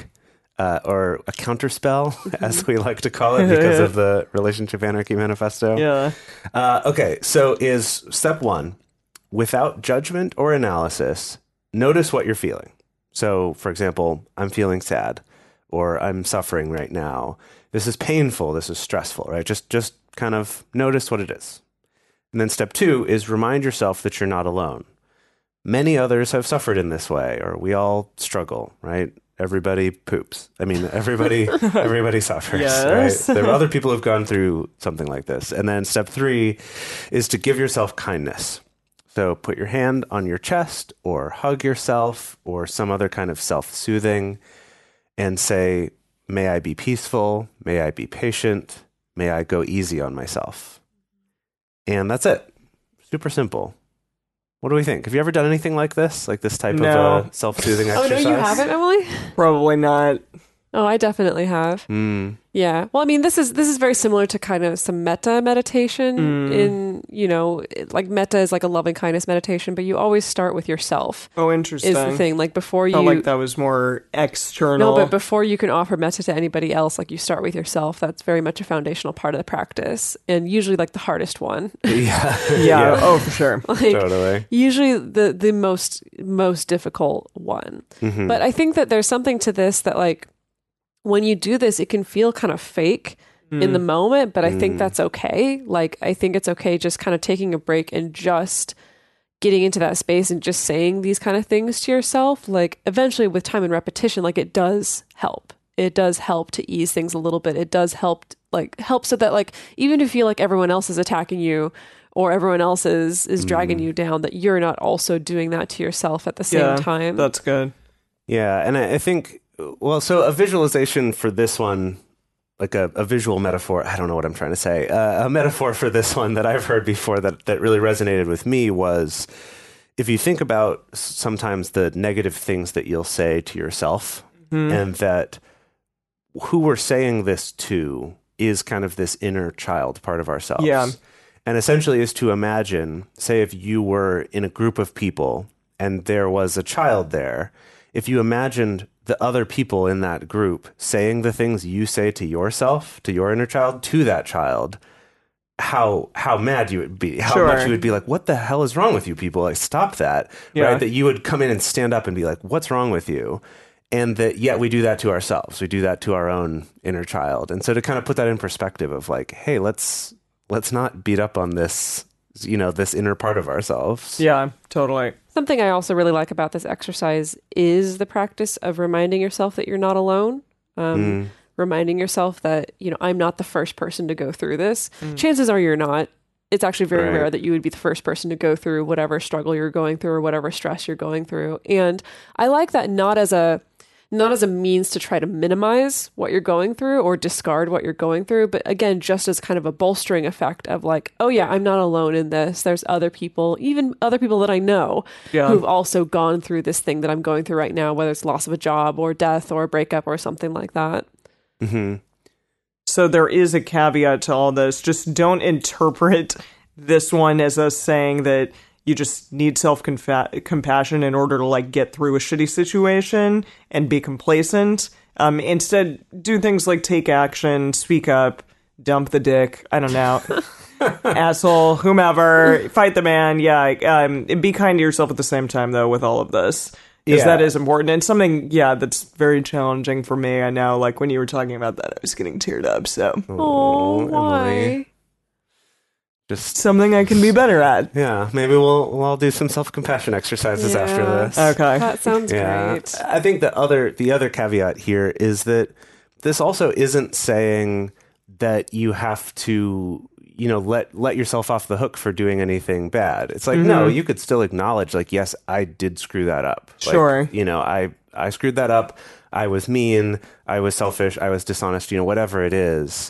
or a counterspell, as we like to call it because of the Relationship Anarchy Manifesto. Yeah. Okay. So is step 1, without judgment or analysis, notice what you're feeling. So for example, I'm feeling sad, or I'm suffering right now. This is painful. This is stressful, right? Just kind of notice what it is. And then step 2 is remind yourself that you're not alone. Many others have suffered in this way, or we all struggle, right? Everybody poops. I mean, everybody suffers, Yes. right? There are other people who've gone through something like this. And then step 3 is to give yourself kindness. So put your hand on your chest, or hug yourself, or some other kind of self-soothing, and say, may I be peaceful, may I be patient, may I go easy on myself. And that's it. Super simple. What do we think? Have you ever done anything like this? Like this type of self-soothing exercise? Oh, no, you haven't, Emily? Probably not. Oh, I definitely have. Yeah. Well, I mean, this is very similar to kind of some metta meditation in, like metta is like a loving kindness meditation, but you always start with yourself. Oh, interesting. Is the thing. Like before you... Felt like that was more external. No, but before you can offer metta to anybody else, like you start with yourself. That's very much a foundational part of the practice, and usually like the hardest one. Yeah. Oh, for sure. Like, totally. Usually the most difficult one. But I think that there's something to this that like, when you do this, it can feel kind of fake in the moment, but I think that's okay. Like, I think it's okay just kind of taking a break and just getting into that space and just saying these kind of things to yourself. Like, eventually with time and repetition, like it does help. It does help to ease things a little bit. It does help so that like, even if you feel like everyone else is attacking you or everyone else is dragging you down, that you're not also doing that to yourself at the same time. That's good. Yeah. And I think, well, so a visualization for this one, like a visual metaphor, I don't know what I'm trying to say. A metaphor for this one that I've heard before that really resonated with me was, if you think about sometimes the negative things that you'll say to yourself, and that who we're saying this to is kind of this inner child part of ourselves. Yeah. And essentially is to imagine, say if you were in a group of people and there was a child there, if you imagined the other people in that group saying the things you say to yourself, to your inner child, to that child, how mad you would be, how much you would be like, what the hell is wrong with you people? Like, stop that, right? That you would come in and stand up and be like, what's wrong with you? And that yet we do that to ourselves. We do that to our own inner child. And so to kind of put that in perspective of like, hey, let's not beat up on this, this inner part of ourselves. Yeah, totally. Something I also really like about this exercise is the practice of reminding yourself that you're not alone. Reminding yourself that, I'm not the first person to go through this. Chances are you're not. It's actually very rare that you would be the first person to go through whatever struggle you're going through or whatever stress you're going through. And I like that not as a means to try to minimize what you're going through or discard what you're going through, but again, just as kind of a bolstering effect of like, oh yeah, I'm not alone in this. There's other people, even other people that I know who've also gone through this thing that I'm going through right now, whether it's loss of a job or death or a breakup or something like that. So there is a caveat to all this. Just don't interpret this one as us saying that you just need self-compassion in order to like get through a shitty situation and be complacent. Instead, do things like take action, speak up, dump the dick. I don't know. Asshole, whomever, fight the man. Yeah. Be kind to yourself at the same time, though, with all of this. Because Yeah. that is important. And something, that's very challenging for me. I know, like, when you were talking about that, I was getting teared up. So, Oh, Emily. why? Just something I can be better at. yeah, maybe we'll all do some self-compassion exercises after this. Okay. That sounds great. I think the other caveat here is that this also isn't saying that you have to, let yourself off the hook for doing anything bad. It's like, no, you could still acknowledge, like, yes, I did screw that up. Like, Sure. I screwed that up. I was mean. I was selfish. I was dishonest, whatever it is.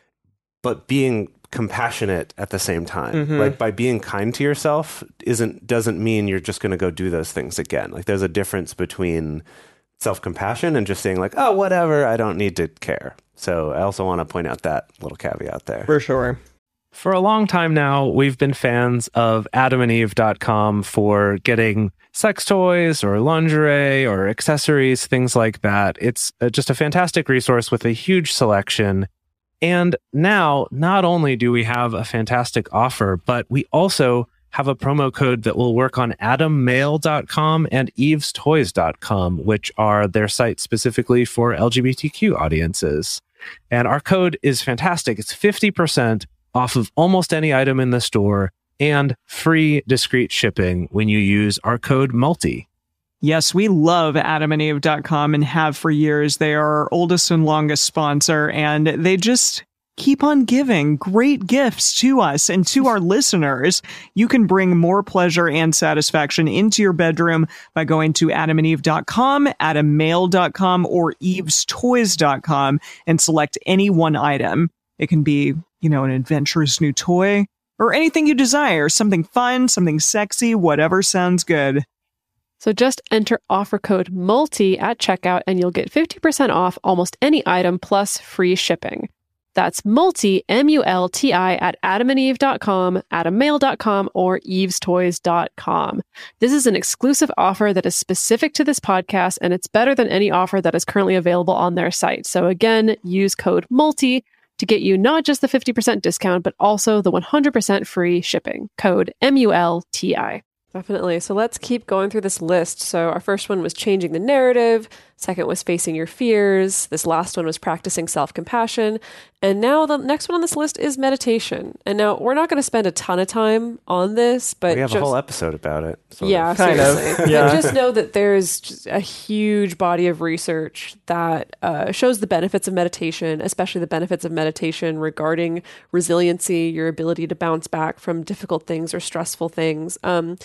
But being compassionate at the same time, like by being kind to yourself doesn't mean you're just going to go do those things again. Like there's a difference between self-compassion and just saying like, oh, whatever, I don't need to care. So I also want to point out that little caveat there. For sure. For a long time now, we've been fans of adamandeve.com for getting sex toys or lingerie or accessories, things like that. It's just a fantastic resource with a huge selection. And now, not only do we have a fantastic offer, but we also have a promo code that will work on adammail.com and evestoys.com, which are their sites specifically for LGBTQ audiences. And our code is fantastic. It's 50% off of almost any item in the store and free discreet shipping when you use our code MULTI. Yes, we love adamandeve.com and have for years. They are our oldest and longest sponsor, and they just keep on giving great gifts to us and to our listeners. You can bring more pleasure and satisfaction into your bedroom by going to adamandeve.com, adammail.com, or evestoys.com and select any one item. It can be, an adventurous new toy or anything you desire, something fun, something sexy, whatever sounds good. So just enter offer code MULTI at checkout and you'll get 50% off almost any item plus free shipping. That's MULTI, M-U-L-T-I, at adamandeve.com, adammail.com, or evestoys.com. This is an exclusive offer that is specific to this podcast, and it's better than any offer that is currently available on their site. So again, use code MULTI to get you not just the 50% discount, but also the 100% free shipping. Code MULTI. Definitely. So let's keep going through this list. So our first one was changing the narrative. Second was facing your fears. This last one was practicing self-compassion. And now the next one on this list is meditation. And now we're not going to spend a ton of time on this, but we have a whole episode about it. Yeah, kind of. seriously. Yeah. But just know that there's just a huge body of research that shows the benefits of meditation, especially the benefits of meditation regarding resiliency, your ability to bounce back from difficult things or stressful things.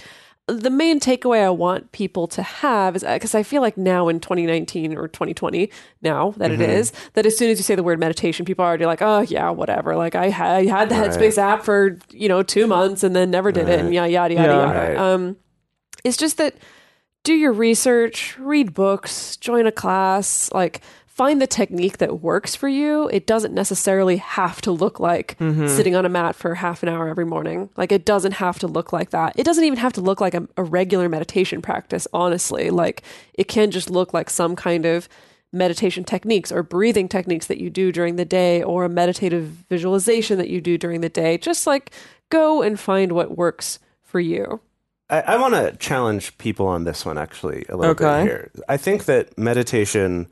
The main takeaway I want people to have is, because I feel like now in 2019 or 2020, now that it is, that as soon as you say the word meditation, people are already like, oh yeah, whatever. Like I had the Headspace app for, 2 months and then never did it and yada, yada, yada. It's just that do your research, read books, join a class, like find the technique that works for you. It doesn't necessarily have to look like sitting on a mat for half an hour every morning. Like it doesn't have to look like that. It doesn't even have to look like a regular meditation practice, honestly. Like it can just look like some kind of meditation techniques or breathing techniques that you do during the day or a meditative visualization that you do during the day. Just like go and find what works for you. I want to challenge people on this one actually a little bit here. I think that meditation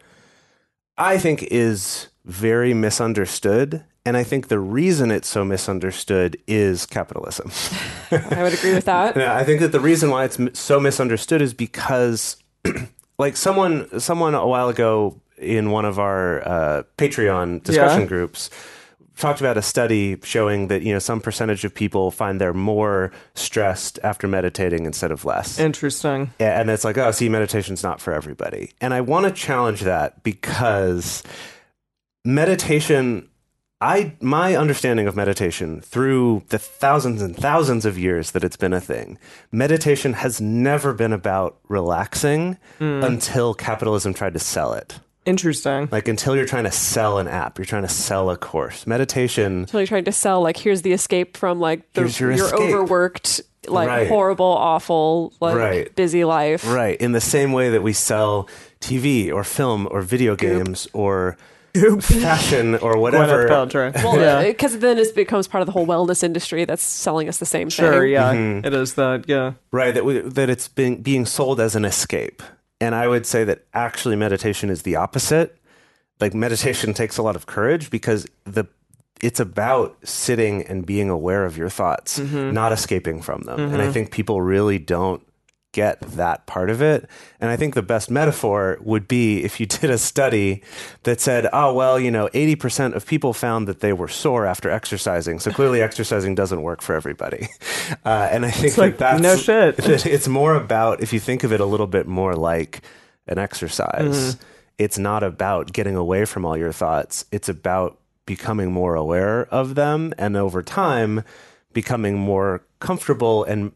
is very misunderstood. And I think the reason it's so misunderstood is capitalism. I would agree with that. I think that the reason why it's so misunderstood is because like someone a while ago in one of our Patreon discussion groups talked about a study showing that, some percentage of people find they're more stressed after meditating instead of less. Interesting. Yeah, and it's like, oh, see, meditation's not for everybody. And I want to challenge that because meditation, my understanding of meditation through the thousands and thousands of years that it's been a thing, meditation has never been about relaxing until capitalism tried to sell it. Interesting. Like until you're trying to sell an app, you're trying to sell a course. Meditation. Until you're trying to sell, like, here's the escape from like your escape. overworked, like horrible, awful, like busy life. Right. In the same way that we sell TV or film or video games or fashion or whatever. Well, because then it becomes part of the whole wellness industry that's selling us the same thing. Sure, yeah. It is that, yeah. Right. That it's being sold as an escape. And I would say that actually meditation is the opposite. Like meditation takes a lot of courage because it's about sitting and being aware of your thoughts, not escaping from them. And I think people really don't get that part of it. And I think the best metaphor would be if you did a study that said, oh, well, 80% of people found that they were sore after exercising. So clearly exercising doesn't work for everybody. And I think that's no shit. It's more about, if you think of it a little bit more like an exercise, it's not about getting away from all your thoughts. It's about becoming more aware of them, and over time becoming more comfortable and,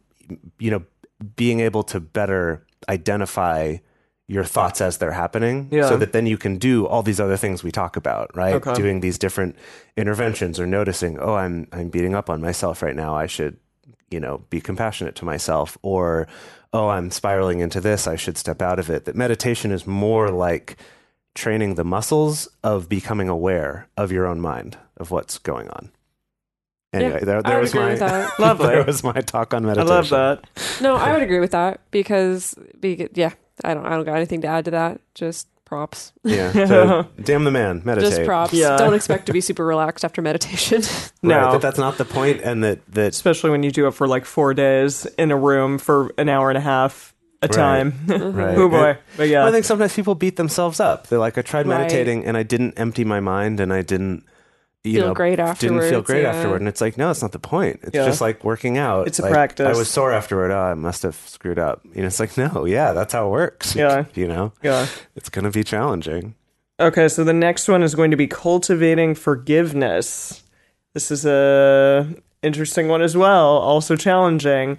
being able to better identify your thoughts as they're happening, so that then you can do all these other things we talk about, right? Okay. Doing these different interventions or noticing, oh, I'm beating up on myself right now. I should, be compassionate to myself, or, oh, I'm spiraling into this. I should step out of it. That meditation is more like training the muscles of becoming aware of your own mind, of what's going on. Anyway, there was my lovely. There was my talk on meditation. I love that. No, I would agree with that because I don't got anything to add to that. Just props. Yeah. So, damn the man. Meditate. Just props. Yeah. Don't expect to be super relaxed after meditation. No. Right, that's not the point, and that Especially when you do it for like 4 days in a room for an hour and a half a time. Right. Oh boy. But yeah. I think sometimes people beat themselves up. They're like, I tried Right. meditating and I didn't empty my mind and I didn't Feel great didn't feel afterwards, great yeah. afterward. And it's like, no, that's not the point. It's Yeah. just like working out. It's a Like, practice. I was sore afterward. Oh, I must have screwed up. It's like, no, that's how it works. Yeah. Yeah. It's going to be challenging. Okay, so the next one is going to be cultivating forgiveness. This is a interesting one as well, also challenging.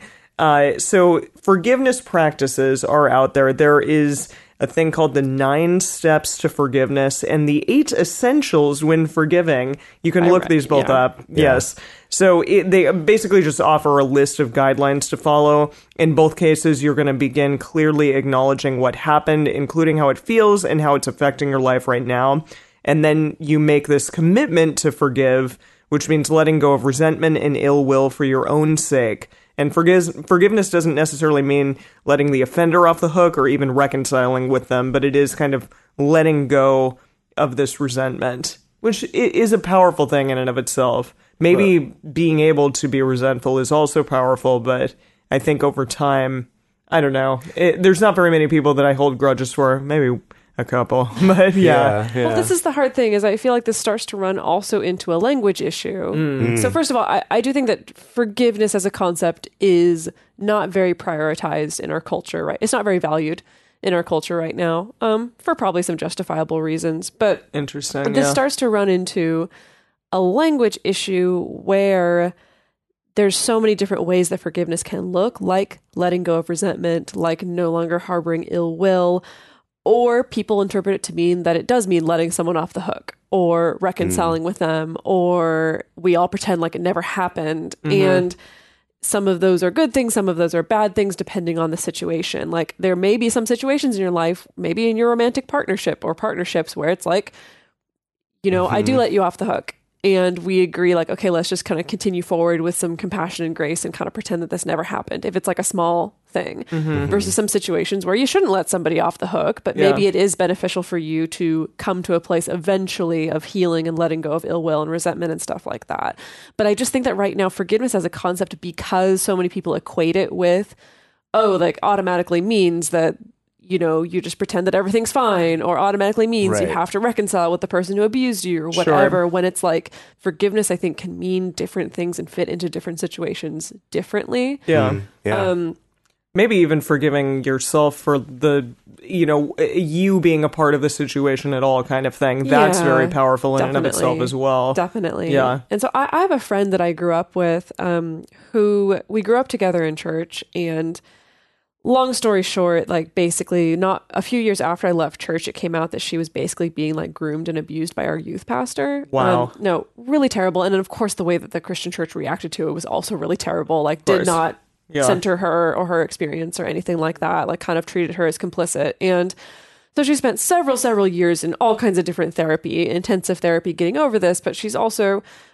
So forgiveness practices are out there. There is a thing called the 9 steps to forgiveness and the 8 essentials when forgiving. You can look these both up. Yeah. Yes. So they basically just offer a list of guidelines to follow. In both cases, you're going to begin clearly acknowledging what happened, including how it feels and how it's affecting your life right now. And then you make this commitment to forgive, which means letting go of resentment and ill will for your own sake. And forgiveness doesn't necessarily mean letting the offender off the hook or even reconciling with them, but it is kind of letting go of this resentment, which is a powerful thing in and of itself. Maybe being able to be resentful is also powerful, but I think over time, I don't know. There's not very many people that I hold grudges for. Maybe a couple, but yeah. Well, this is the hard thing, is I feel like this starts to run also into a language issue. So first of all, I do think that forgiveness as a concept is not very prioritized in our culture, right? It's not very valued in our culture right now, for probably some justifiable reasons. But Interesting. this starts to run into a language issue where there's so many different ways that forgiveness can look, like letting go of resentment, like no longer harboring ill will, or people interpret it to mean that it does mean letting someone off the hook or reconciling with them, or we all pretend like it never happened. And some of those are good things, some of those are bad things, depending on the situation. Like there may be some situations in your life, maybe in your romantic partnership or partnerships, where it's like, I do let you off the hook. And we agree, like, okay, let's just kind of continue forward with some compassion and grace and kind of pretend that this never happened, if it's like a small thing, versus some situations where you shouldn't let somebody off the hook, but maybe it is beneficial for you to come to a place eventually of healing and letting go of ill will and resentment and stuff like that. But I just think that right now, forgiveness as a concept, because so many people equate it with, automatically means that you just pretend that everything's fine, or automatically means you have to reconcile with the person who abused you or whatever. Sure. When it's like forgiveness, I think, can mean different things and fit into different situations differently. Yeah. Maybe even forgiving yourself for the, you being a part of the situation at all kind of thing. That's very powerful in and of itself as well. Definitely. Yeah. And so I have a friend that I grew up with, who we grew up together in church, and long story short, like basically not a few years after I left church, it came out that she was basically being like groomed and abused by our youth pastor. Wow. No, really terrible. And then of course the way that the Christian church reacted to it was also really terrible. Like did not center her or her experience or anything like that. Like kind of treated her as complicit. And so she spent several years in all kinds of different therapy, intensive therapy, getting over this. But she's also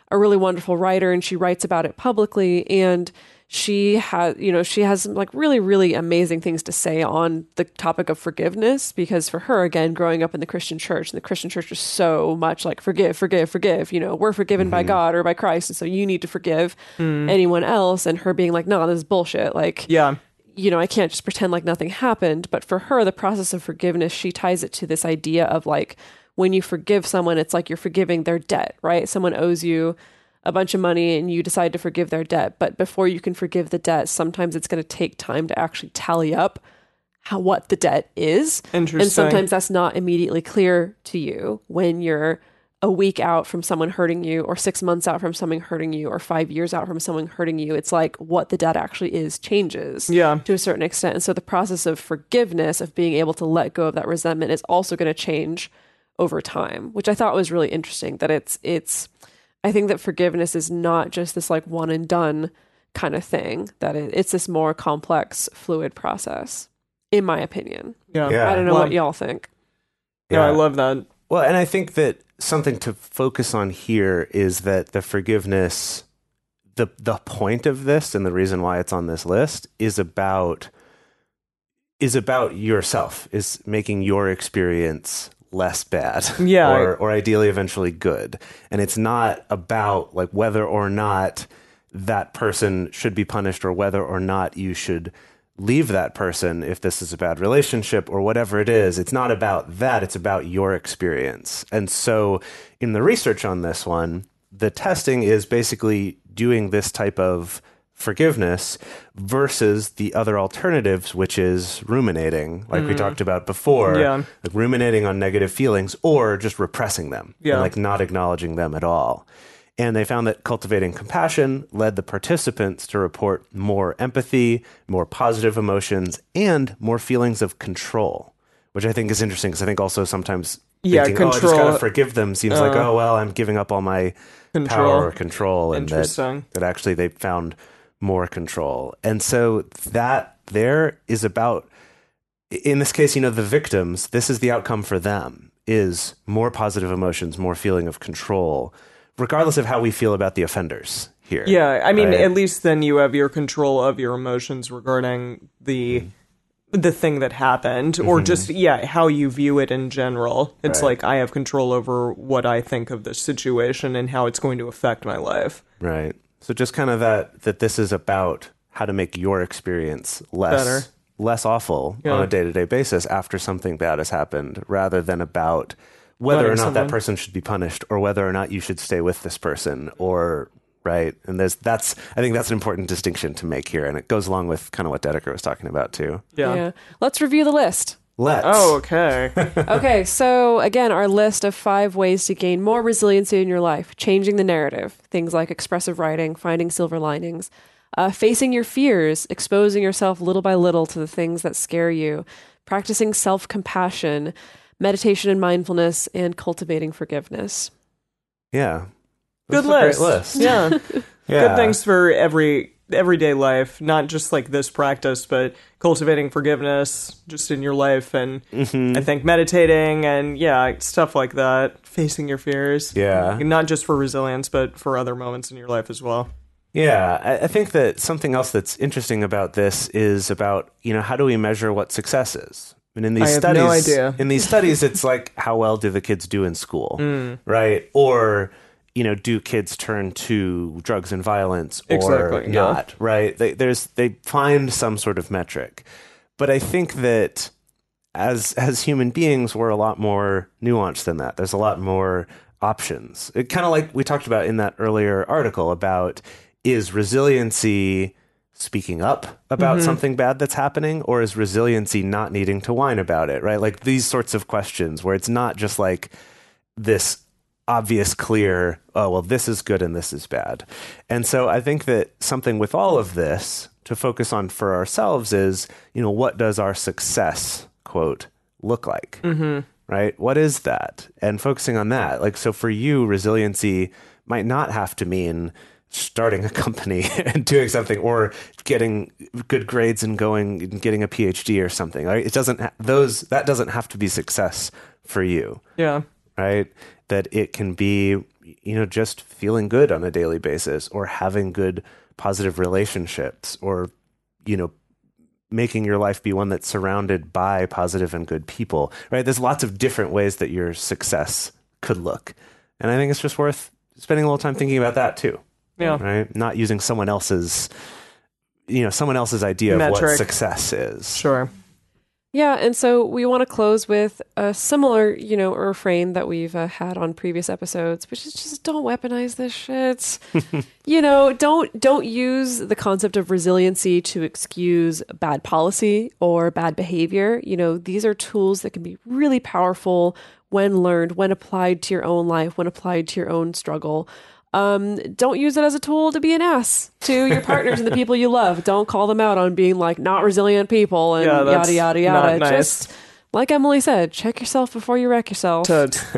a really wonderful writer, and she writes about it publicly. And she has some like really, really amazing things to say on the topic of forgiveness, because for her, again, growing up in the Christian church, and the Christian church is so much like forgive, forgive, forgive, we're forgiven by God or by Christ. And so you need to forgive anyone else. And her being like, no, this is bullshit. Like, yeah. I can't just pretend like nothing happened. But for her, the process of forgiveness, she ties it to this idea of like, when you forgive someone, it's like you're forgiving their debt, right? Someone owes you a bunch of money and you decide to forgive their debt. But before you can forgive the debt, sometimes it's going to take time to actually tally up what the debt is. Interesting. And sometimes that's not immediately clear to you when you're a week out from someone hurting you, or 6 months out from someone hurting you, or 5 years out from someone hurting you. It's like what the debt actually is changes to a certain extent. And so the process of forgiveness, of being able to let go of that resentment, is also going to change over time, which I thought was really interesting. That I think that forgiveness is not just this like one and done kind of thing, that it's this more complex, fluid process, in my opinion. Yeah. I don't know what y'all think. Yeah, I love that. Well, and I think that something to focus on here is that the forgiveness, the point of this and the reason why it's on this list is about yourself, is making your experience less bad, or ideally eventually good. And it's not about like whether or not that person should be punished, or whether or not you should leave that person if this is a bad relationship or whatever it is. It's not about that. It's about your experience. And so in the research on this one, the testing is basically doing this type of forgiveness versus the other alternatives, which is ruminating, like we talked about before, like ruminating on negative feelings or just repressing them and like not acknowledging them at all. And they found that cultivating compassion led the participants to report more empathy, more positive emotions, and more feelings of control, which I think is interesting, because I think also sometimes thinking, control. I just got to forgive them seems like, oh, well, I'm giving up all my power or control. And that actually they found more control. And so that there is about, in this case, the victims, this is the outcome for them, is more positive emotions, more feeling of control, regardless of how we feel about the offenders here. Yeah, I mean, at least then you have your control of your emotions regarding the thing that happened, or just, how you view it in general. It's like, I have control over what I think of this situation and how it's going to affect my life. Right. So just kind of that this is about how to make your experience less awful on a day-to-day basis after something bad has happened, rather than about whether or not that person should be punished, or whether or not you should stay with this person, or right. And I think that's an important distinction to make here, and it goes along with kind of what Dedeker was talking about too. Yeah. Let's review the list. Let's. Oh, okay. Okay, so again, our list of 5 ways to gain more resiliency in your life: changing the narrative, things like expressive writing, finding silver linings, facing your fears, exposing yourself little by little to the things that scare you, practicing self-compassion, meditation and mindfulness, and cultivating forgiveness. Yeah. Good list. Great list. Yeah. Good things for everyday life, not just like this practice, but cultivating forgiveness just in your life. And I think meditating and stuff like that, facing your fears. Yeah. Not just for resilience, but for other moments in your life as well. Yeah, I think that something else that's interesting about this is about, how do we measure what success is? And in these studies, no idea. In these studies, it's like, how well do the kids do in school, right? Or, do kids turn to drugs and violence or not, right? They find some sort of metric. But I think that as human beings, we're a lot more nuanced than that. There's a lot more options. It kind of like we talked about in that earlier article about, is resiliency speaking up about something bad that's happening, or is resiliency not needing to whine about it, right? Like these sorts of questions where it's not just like this obvious, clear, oh, well, this is good and this is bad. And so I think that something with all of this to focus on for ourselves is, what does our success, quote, look like, right? What is that? And focusing on that. Like, so for you, resiliency might not have to mean starting a company and doing something, or getting good grades and getting a PhD or something. Right? That doesn't have to be success for you. Yeah. Right. That it can be, just feeling good on a daily basis, or having good positive relationships, or, making your life be one that's surrounded by positive and good people, right? There's lots of different ways that your success could look. And I think it's just worth spending a little time thinking about that too. Yeah. Right? Not using someone else's idea metric of what success is. Sure. Yeah, and so we want to close with a similar, refrain that we've had on previous episodes, which is just don't weaponize this shit. Don't use the concept of resiliency to excuse bad policy or bad behavior. These are tools that can be really powerful when learned, when applied to your own life, when applied to your own struggle. Don't use it as a tool to be an ass to your partners and the people you love. Don't call them out on being like not resilient people and yada, yada, yada. Nice. Just like Emily said, check yourself before you wreck yourself.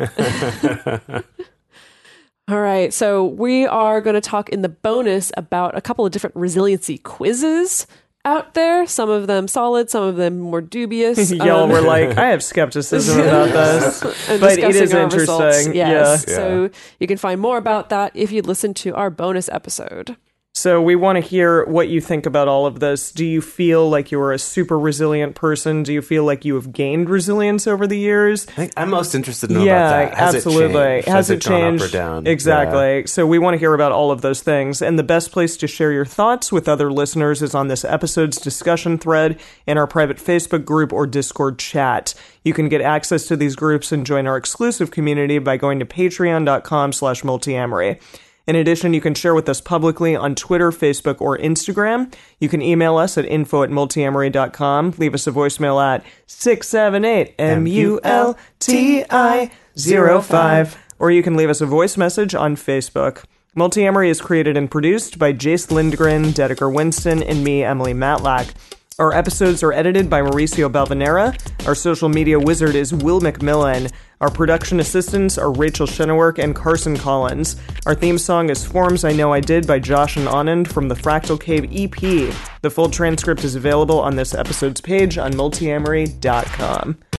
All right. So we are going to talk in the bonus about a couple of different resiliency quizzes out there. Some of them solid, some of them more dubious. Y'all were like, I have skepticism about this, but it is interesting. Yes. Yeah. So you can find more about that if you listen to our bonus episode. So we want to hear what you think about all of this. Do you feel like you're a super resilient person? Do you feel like you have gained resilience over the years? I think I'm most interested to know about that. Absolutely. Has it changed? Gone up or down? Exactly. Yeah. So we want to hear about all of those things. And the best place to share your thoughts with other listeners is on this episode's discussion thread in our private Facebook group or Discord chat. You can get access to these groups and join our exclusive community by going to patreon.com/multiamory. In addition, you can share with us publicly on Twitter, Facebook, or Instagram. You can email us at info@multiamory.com. Leave us a voicemail at 678-MULTI-05. Or you can leave us a voice message on Facebook. Multiamory is created and produced by Jace Lindgren, Dedeker Winston, and me, Emily Matlack. Our episodes are edited by Mauricio Balvanera. Our social media wizard is Will McMillan. Our production assistants are Rachel Shennewerk and Carson Collins. Our theme song is Forms I Know I Did by Josh and Anand from the Fractal Cave EP. The full transcript is available on this episode's page on multiamory.com.